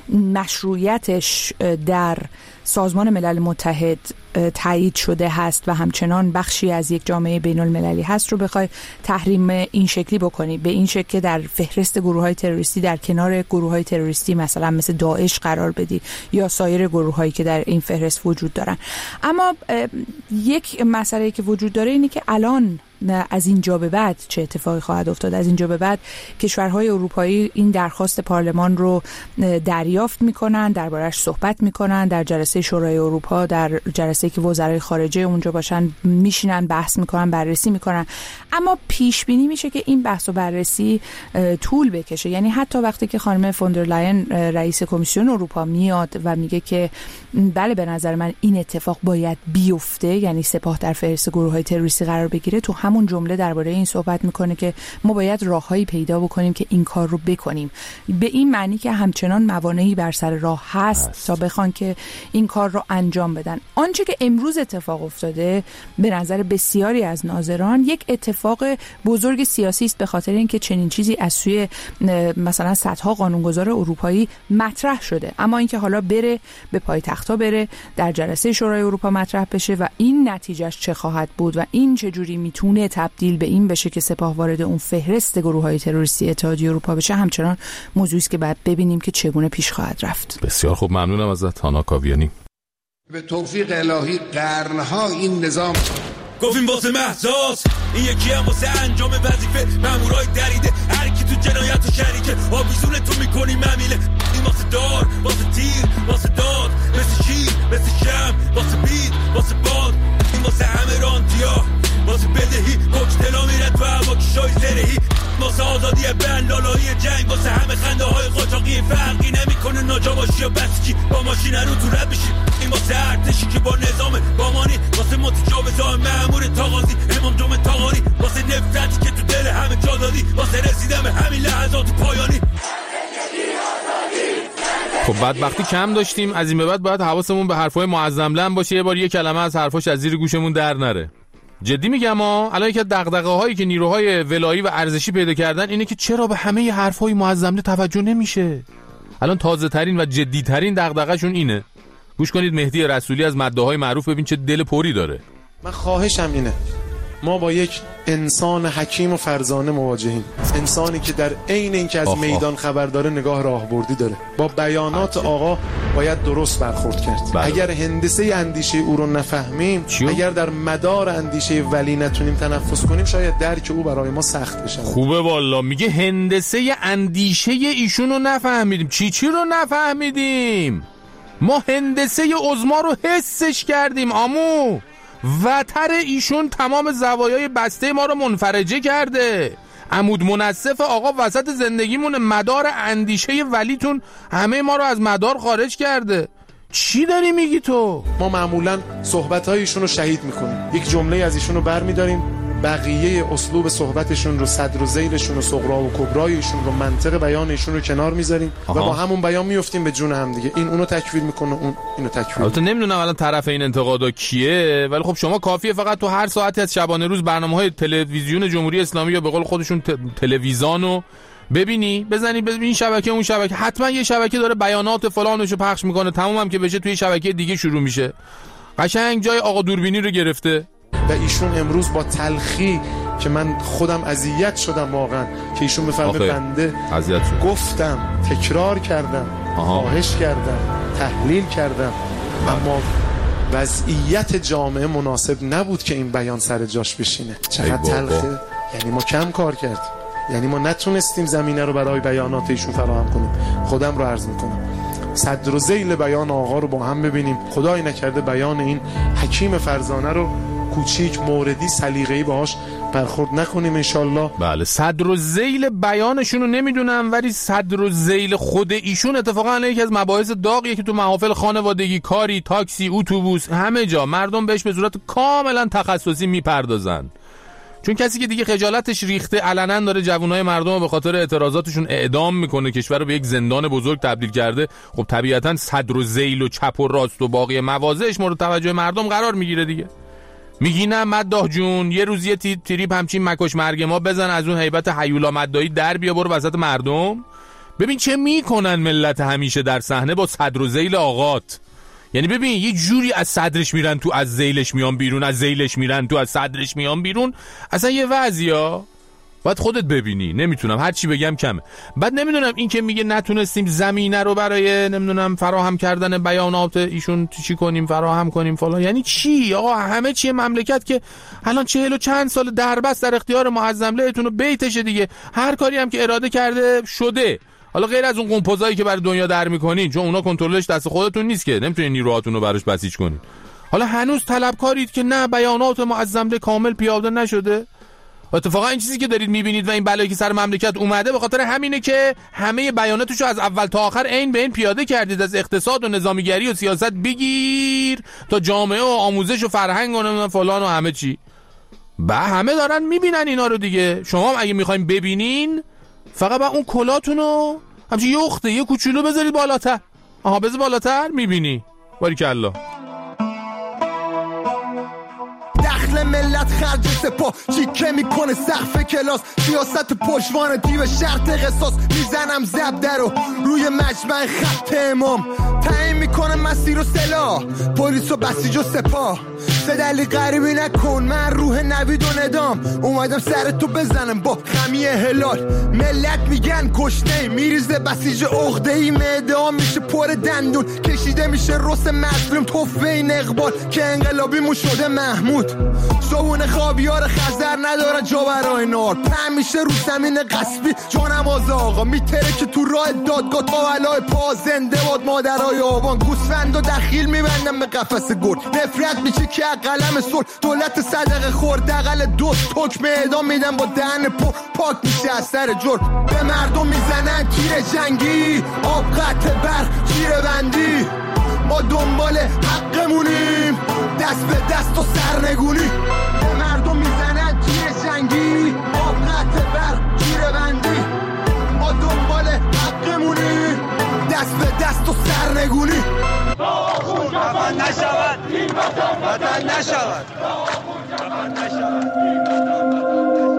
مشروعیتش در سازمان ملل متحد تایید شده هست و همچنان بخشی از یک جامعه بین المللی هست رو بخوای تحریم این شکلی بکنی، به این شکل که در فهرست گروه‌های تروریستی در کنار گروه‌های تروریستی مثلا مثل داعش قرار بدی یا سایر گروه‌هایی که در این فهرست وجود دارن. اما یک مسئله که وجود داره اینه که الان از اینجا به بعد چه اتفاقی خواهد افتاد. از اینجا به بعد کشورهای اروپایی این درخواست پارلمان رو دریافت میکنن، دربارش صحبت میکنن، در جلسه شورای اروپا، در جلسه که وزرای خارجه اونجا باشن میشینن بحث میکنن، بررسی میکنن. اما پیش بینی میشه که این بحث و بررسی طول بکشه. یعنی حتی وقتی که خانم فوندرلاین رئیس کمیسیون اروپا میاد و میگه که بله به نظر من این اتفاق باید بیفته، یعنی سپاه در فهرست گروه‌های تروریستی قرار بگیره، تو هم همون جمله درباره این صحبت میکنه که ما باید راههایی پیدا بکنیم که این کار رو بکنیم، به این معنی که همچنان موانعی بر سر راه هست, هست تا بخوان که این کار رو انجام بدن. آنچه که امروز اتفاق افتاده به نظر بسیاری از ناظران یک اتفاق بزرگ سیاسی است، به خاطر اینکه چنین چیزی از سوی مثلا صدها قانونگذار اروپایی مطرح شده، اما اینکه حالا بره به پایتخت‌ها، بره در جلسه شورای اروپا مطرح بشه و این نتیجهش چه خواهد بود و این چه جوری میتونه تبدیل به این بشه که سپاه وارد اون فهرست گروه‌های تروریستی اتحادیه اروپا بشه، همچنان موضوعی است که بعد ببینیم که چگونه پیش خواهد رفت. بسیار خوب، ممنونم ازت هانا کاویانی. به توفیق الهی قرنها این نظام گفتیم واسه محساس، این یکی هم واسه انجام وظیفه مامورای دریده، هر کی تو جنایت و شریکه آویزون تو میکنی ممیله. این واسه دار، واسه تیر، واسه داد، مثل شیر، مثل شم، واسه بید، واسه باد. این واسه همه رانتیا، واسه بدهی کوکتلا میره تو هوا که شای زرهی، واسه آزادی بن لالایی جنگ، واسه همه خنده های قاچاقی. فرقی نمیکنه ناجا باشی یا بسیجی، با ماشین رو تو رد بشی. این واسه ارتشی که با نظام بامانی، واسه متجاوزای مأمور تاغازی، امام جمعه تاغاری، واسه نفرتی که تو دل همه جا دادی، واسه رسیدن به همین لحظات پایانی. خب بعد وقتی کم داشتیم، از این به بعد باید حواسمون به حرفای معظم لم باشه، یه بار یه کلمه از حرفاش از زیر گوشمون در نره. جدی میگم ها، الان یکی از دغدغه‌هایی که نیروهای ولایی و ارزشی پیدا کردن اینه که چرا به همه حرفای معظم لم توجه نمیشه. الان تازه ترین و جدی ترین دغدغه‌شون اینه. گوش کنید مهدی رسولی از مداحای معروف، ببین چه دل پوری داره. من خواهشم اینه، ما با یک انسان حکیم و فرزانه مواجهیم، انسانی که در عین اینکه از آخ میدان آخ. خبر داره نگاه راهبردی داره. با بیانات عجب. آقا باید درست برخورد کرد. بله. اگر هندسه اندیشه او رو نفهمیم، چیو؟ اگر در مدار اندیشه ولی نتونیم تنفس کنیم، شاید درک او برای ما سخت بشه. خوبه والا، میگه هندسه اندیشه ایشون رو نفهمیدیم. چی چی رو نفهمیدیم؟ ما هندسه عظما رو حسش کردیم آمو. وتر ایشون تمام زوایای بسته ما رو منفرجه کرده. عمود منصف آقا وسط زندگیمون، مدار اندیشه ولیتون همه ما رو از مدار خارج کرده. چی داری میگی تو؟ ما معمولا صحبت‌های ایشون رو شهید میکنیم، یک جمله از ایشون رو بر میداریم، بقیه اسلوب صحبتشون رو، صدر و ذیلشون و صغرا و کبرای ایشون رو، منطق بیان ایشون رو کنار میذاریم و با همون بیان میافتیم به جون هم دیگه. این اونو تکفیر میکنه، اون اینو تکفیر. البته نمیدونم الان طرف این انتقادا کیه، ولی خب شما کافیه فقط تو هر ساعتی از شبانه روز برنامه‌های تلویزیون جمهوری اسلامی یا به قول خودشون تلویزیونو ببینی، بزنی ببین این شبکه اون شبکه، حتما یه شبکه داره بیانات فلانشو پخش میکنه، تمومم که بشه توی شبکه دیگه شروع میشه. قشنگ جای آقا دوربینی رو گرفته. و ایشون امروز با تلخی که من خودم اذیت شدم واقعا که ایشون بفرمه بنده گفتم، تکرار کردم، خواهش کردم، تحلیل کردم، اما وضعیت جامعه مناسب نبود که این بیان سر جاش بشینه. چقدر تلخه. یعنی ما کم کار کردیم، یعنی ما نتونستیم زمینه رو برای بیانات ایشون فراهم کنیم. خودم رو عرض میکنم، صدر و ذیل بیان آقا رو با هم ببینیم، خدای نکرده بیان این حکیم فرزانه رو کوچیک موردی سلیقه‌ای باهاش برخورد نکنیم انشالله. بله، صدر و ذیل بیانشون رو نمیدونم، ولی صدر و ذیل خود ایشون اتفاقا یکی از مباحث داغیه که تو محافل خانوادگی، کاری، تاکسی، اتوبوس، همه جا مردم بهش به صورت کاملا تخصصی میپردازن. چون کسی که دیگه خجالتش ریخته علنا داره جوانای مردم رو به خاطر اعتراضاتشون اعدام میکنه، کشور رو به یک زندان بزرگ تبدیل کرده، خب طبیعتا صدر و ذیل و چپ و راست و باقی مواضعش مورد توجه مردم قرار میگیره دیگه. میگی نه مداح جون، یه روز یه تریپ همچین مکش مرگ ما بزن، از اون هیبت حیولا مداحی در بیا، برو وسط مردم ببین چه میکنن ملت همیشه در صحنه با صدر و ذیل آقات. یعنی ببین یه جوری از صدرش میرن تو، از ذیلش میان بیرون، از ذیلش میرن تو، از صدرش میان بیرون. اصلا یه وضعیا باید خودت ببینی. نمیتونم هر چی بگم کمه. بعد نمیدونم این که میگه نتونستیم زمینه رو برای نمیدونم فراهم کردن بیانات ایشون چی کنیم، فراهم کنیم فلان، یعنی چی آقا؟ همه چیه مملکت که الان چهل و چند سال دربست در اختیار معظم لهتون و بیتشه دیگه. هر کاری هم که اراده کرده شده. حالا غیر از اون قمپوزایی که برای دنیا در میکنین، چون اونا کنترلش دست خودتون نیست که نمیتونین نیروهاتون رو براش بسیج کنین. حالا هنوز طلبکارید که نه بیانات معظم له کامل پیاده نشده. اتفاقا این چیزی که دارید میبینید و این بلایی که سر مملکت اومده به خاطر همینه که همه بیاناتشو از اول تا آخر عین به عین پیاده کردید. از اقتصاد و نظامیگری و سیاست بگیر تا جامعه و آموزش و فرهنگ و فلان و همه چی. به همه دارن میبینن اینا رو دیگه. شما هم اگه میخوایم ببینین فقط با اون کلاتونو همچه یخته یه کوچولو بذارید بالاتر. آها بذار بالاتر میبینی. باریکالله. دخل ملت خرج سپاه چیکه میکنه سقف کلاس، سیاست پشوانه دیو شرط قصاص، میزنم زب درو روی مجمع خط امام، تعیین میکنه مسیر و سلاح پلیس و بسیج و سپاه. سدلی غریبی نکن من روح نوید و ندام، اومدم سر تو بزنم با خمی هلال. ملت میگن گشنه میریزه بسیج عقده‌ای، معده میشه پر دندون کشیده میشه رس مظلوم، توفه این اقبال که انقلابیمون شده محمود. صبونه خوابیار خزر نداره جا برای نار، پم میشه رو زمین قصبی جانماز آقا، میتره که تو راه دادگاه تا علای پا زنده باد مادرای آبان. گوسفند و دخیل میبندم به قفس گرد، نفرت میشه که قلم سر دولت صدقه خورد دقل دوست حکم اعدام میدن با دهن پر پاک میشه از سر جرم. به مردم میزنن تیر جنگی آب قطع برق جیره بندی، ما دنبال حقمونیم دست به دست و سرنگونی. به مردم میزنن تیر جنگی آب قطع برق جیره بندی، ما دنبال حقمونیم دست به دست و سرنگونی. خون کفن نشود این وطن وطن نشود، خون کفن نشود این وطن وطن.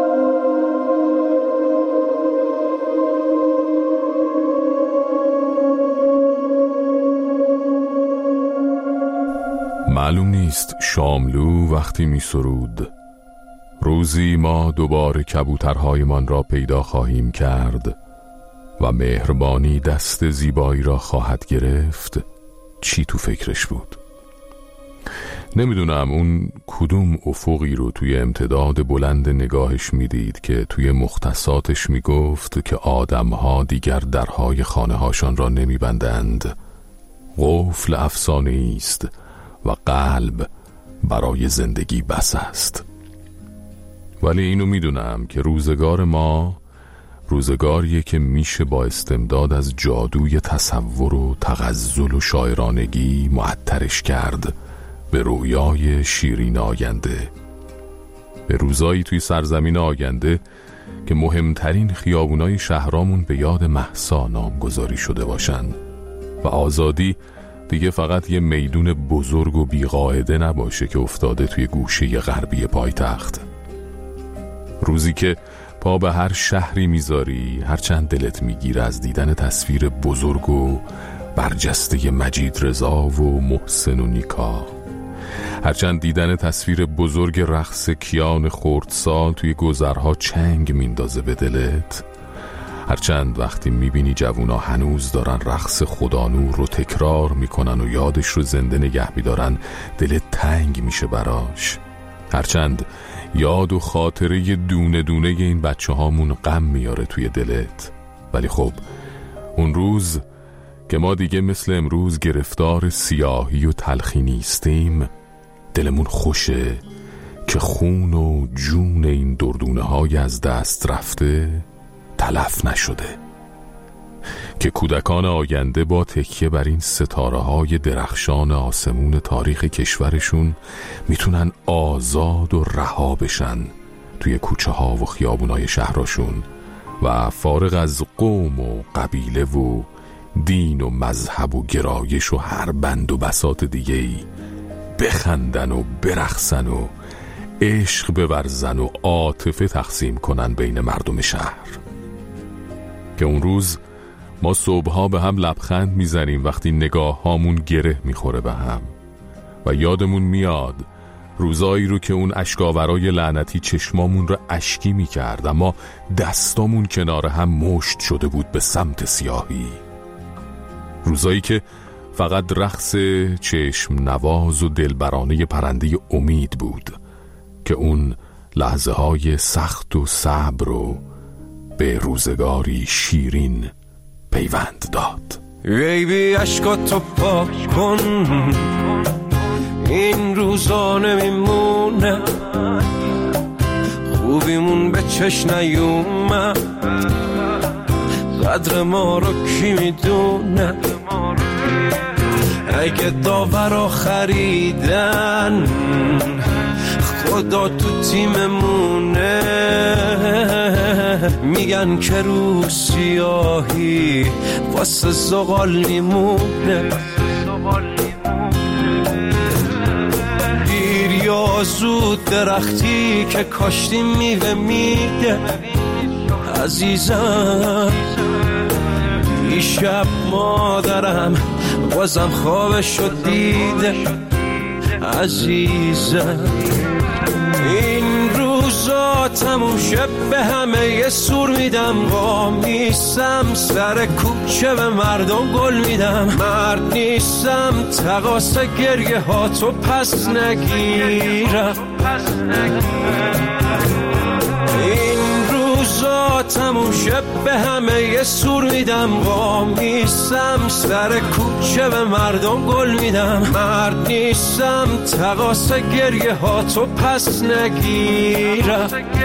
معلوم نیست شاملو وقتی می سرود روزی ما دوباره کبوترهایمان را پیدا خواهیم کرد و مهربانی دست زیبایی را خواهد گرفت، چی تو فکرش بود؟ نمیدونم اون کدوم افقی رو توی امتداد بلند نگاهش میدید که توی مختصاتش میگفت که آدمها دیگر درهای خانه هاشان را نمیبندند، قفل افسانه‌ای است و قلب برای زندگی بس است. ولی اینو میدونم که روزگار ما روزگاریه که میشه با استمداد از جادوی تصور و تغزل و شاعرانگی معطرش کرد به رویای شیرین آینده، به روزایی توی سرزمین آینده که مهمترین خیابونای شهرامون به یاد مهسا نامگذاری شده باشن و آزادی دیگه فقط یه میدون بزرگ و بیقاعده نباشه که افتاده توی گوشه غربی پایتخت. روزی که پا به هر شهری میذاری هرچند دلت میگیره از دیدن تصویر بزرگ و برجسته مجید رضا و محسن و نیکا، هرچند دیدن تصویر بزرگ رقص کیان خردسال توی گذرها چنگ میندازه به دلت، هرچند وقتی میبینی جوونا هنوز دارن رقص خدانور رو تکرار میکنن و یادش رو زنده نگه میدارن دلت تنگ میشه براش، هرچند یاد و خاطره دونه دونه این بچه هامون غم میاره توی دلت. ولی خب اون روز که ما دیگه مثل امروز گرفتار سیاهی و تلخی نیستیم، دلمون خوشه که خون و جون این دردونه های از دست رفته تلف نشده، که کودکان آینده با تکیه بر این ستاره های درخشان آسمون تاریخ کشورشون میتونن آزاد و رها بشن توی کوچه ها و خیابونای شهرشون و فارغ از قوم و قبیله و دین و مذهب و گرایش و هر بند و بساط دیگه‌ای بخندن و برقصن و عشق بورزن و عاطفه تقسیم کنن بین مردم شهر. که اون روز ما صبحها به هم لبخند میزنیم وقتی نگاه هامون گره میخوره به هم و یادمون میاد روزایی رو که اون اشکاورای لعنتی چشمامون رو اشکی میکرد اما دستامون کنار هم مشت شده بود به سمت سیاهی، روزایی که فقط رقص چشم نواز و دلبرانه پرنده امید بود که اون لحظه های سخت و صبر رو به روزگاری شیرین پیوند داد. بیبی عشقاتو پاک کن، این روزا نمیمونه، خوبیمون به چش نیومد، قدر ما رو کی میدونه، اگه داورا خریدن خدا تو تیممونه. میگن که رو سیاهی واسه زغال میمونه. دیر یا زود درختی که کاشتی میوه میده. عزیزم دیشب مادرم بازم خوابشو دیده. عزیزم این روزا تموم شب به همه یه سور میدم. قامیسم سر کوچه به مردم گل میدم. مرد نیستم تقاسه گریه ها تو پس نگیرم. این روزا تموم شب به همه یه سور میدم. قامیسم سر کوچه به مردم گل میدم. مرد نیستم تقاسه گریه ها تو پس نگیرم.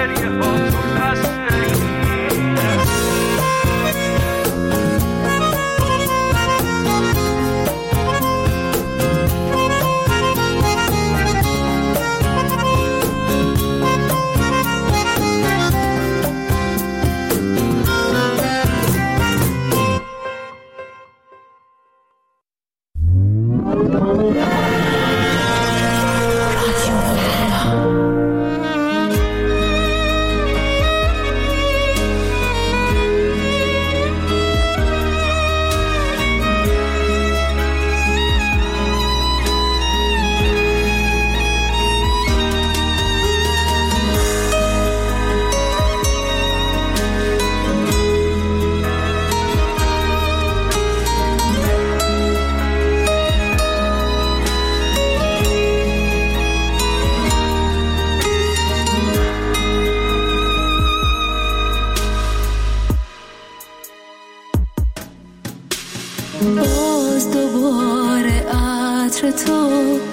باز دوباره عطر تو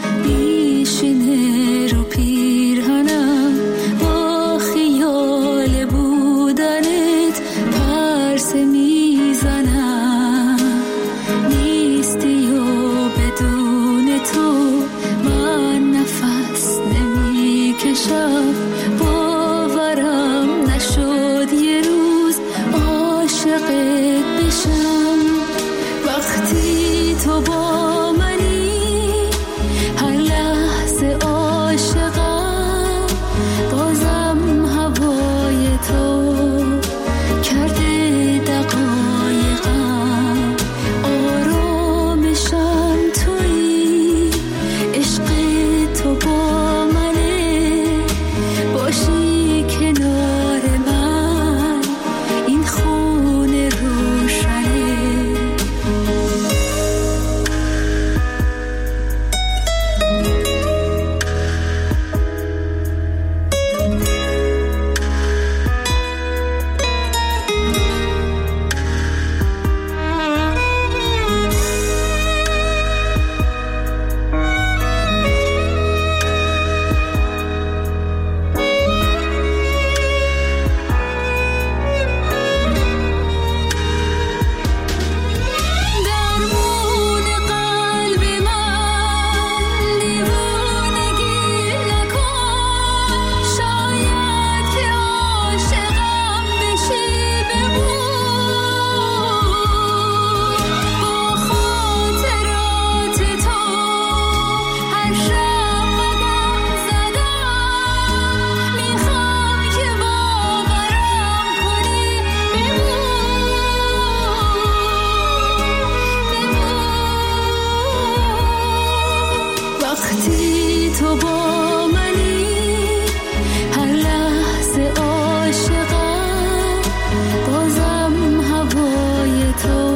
بیشینه رو پیرهنم. با خیال بودنت پرسه میزنم. نیستی و بدون تو من نفس نمیکشم. باورم نشد یه روز عاشقت بشم. وقتی تو با منی هر لحظه عاشقم. بازم هوای تو کرده دقایقم. آرامشم تویی عشق تو با منه. باشی کنار من این خونه روشنه. وقتی تو با منی هر لحظه عاشقم. بازم هوای تو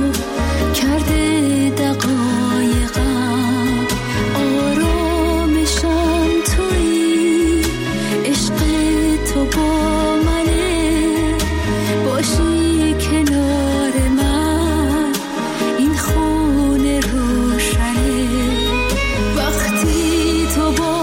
کرده دقایقم. آرامشم تویی عشق تو با منه. باشی کنار من این خونه روشنه. وقتی تو با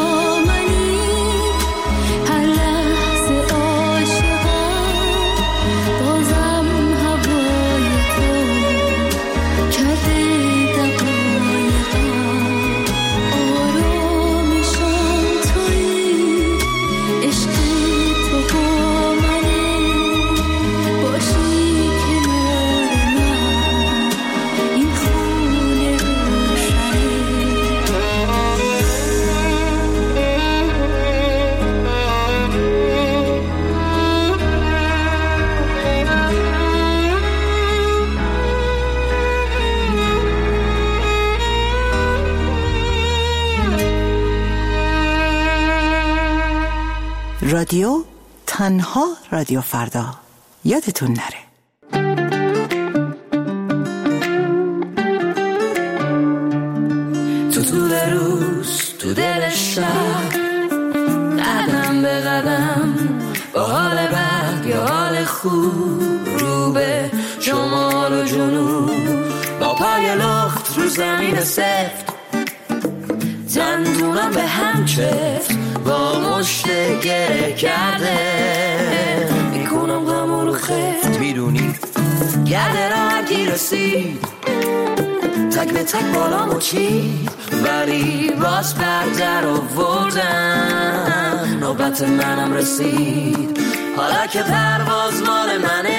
رادیو تنها رادیو فردا. یادتون نره. تو طول روز تو دل شب، قدم به قدم با حال بد یا حال خوب، رو به شمال و جنوب با پای لخت رو زمین سفت، دندونم به هم چفت با مشت گره کرده، میکنم غم رو خفت، میدونی گرده را هرگی رسید تک به تک بالامو چید، ولی باز بردر آوردم، نوبت منم رسید، حالا که پرواز مال منه،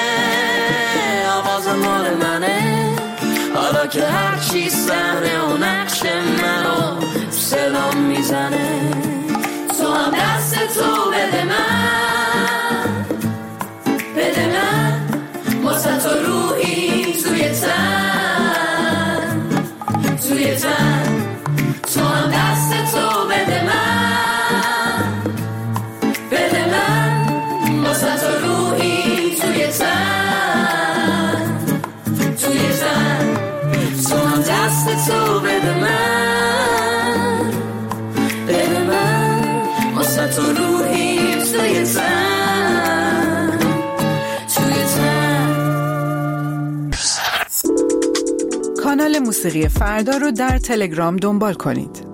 آواز مال منه، حالا که هر چی صحنه و نقش منو صدام میزنه، تو هم دست تو بده من، بده من واسه تو روحی توی تن، توی تن، تو هم دست تو بده من، بده من واسه تو روحی توی تن، توی تن، تو هم دست تو بده من، بده من واسه تو روحی توی تن، توی تن. کانال موسیقی فردا رو در تلگرام دنبال کنید.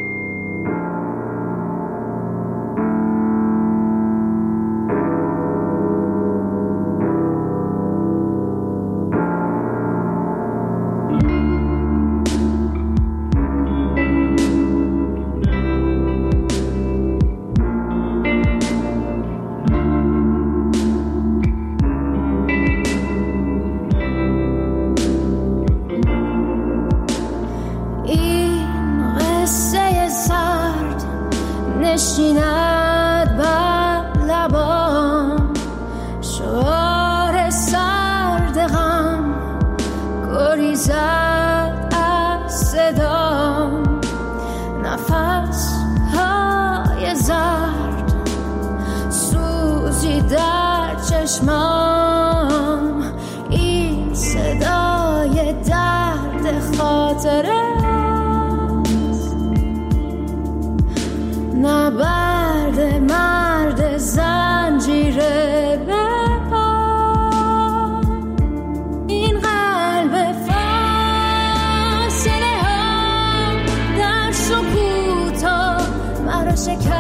نشیند بر لبام شعار سرد غم، گریزد از صدام، نفس های زرد، سوزی در چشمام، این صدای درد خاطره، نبرد مرد زنجیره به پا، این قلب فاصله ها در سکوت ها مرا شکست.